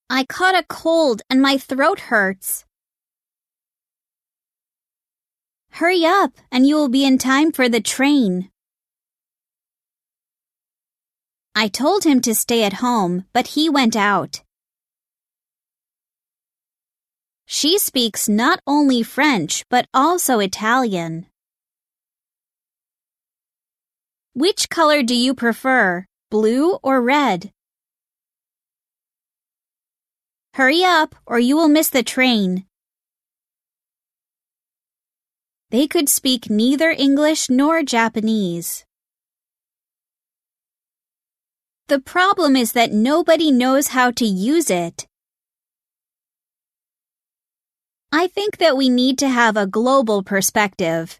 I caught a cold and my throat hurts. Hurry up and you will be in time for the train. I told him to stay at home, but he went out. She speaks not only French, but also Italian. Which color do you prefer, blue or red? Hurry up, or you will miss the train. They could speak neither English nor Japanese. The problem is that nobody knows how to use it. I think that we need to have a global perspective.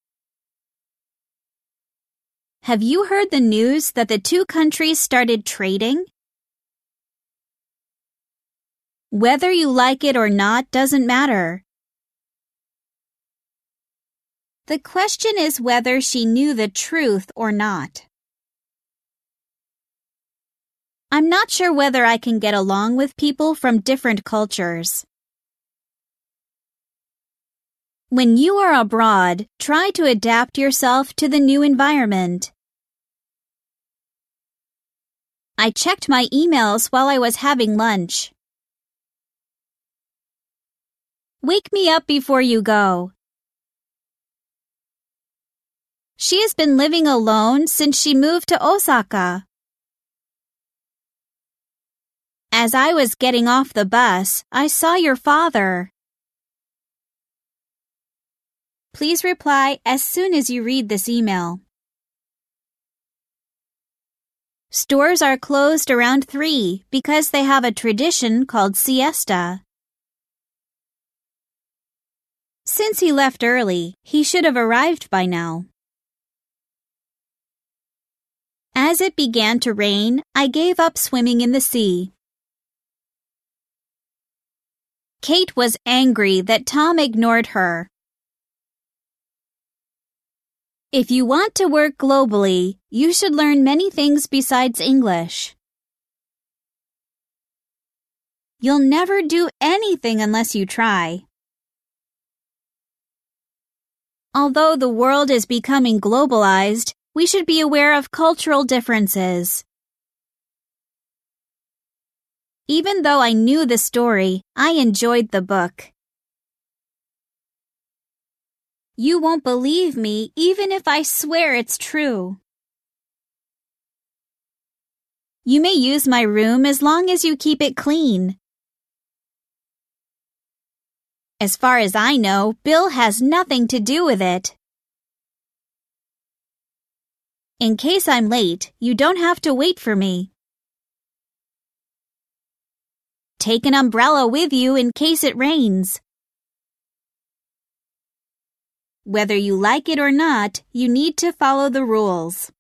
Have you heard the news that the two countries started trading? Whether you like it or not doesn't matter. The question is whether she knew the truth or not. I'm not sure whether I can get along with people from different cultures. When you are abroad, try to adapt yourself to the new environment. I checked my emails while I was having lunch. Wake me up before you go. She has been living alone since she moved to Osaka. As I was getting off the bus, I saw your father. Please reply as soon as you read this email. Stores are closed around 3 because they have a tradition called siesta. Since he left early, he should have arrived by now. As it began to rain, I gave up swimming in the sea. Kate was angry that Tom ignored her. If you want to work globally, you should learn many things besides English. You'll never do anything unless you try. Although the world is becoming globalized, we should be aware of cultural differences. Even though I knew the story, I enjoyed the book. You won't believe me even if I swear it's true. You may use my room as long as you keep it clean. As far as I know, Bill has nothing to do with it. In case I'm late, you don't have to wait for me. Take an umbrella with you in case it rains. Whether you like it or not, you need to follow the rules.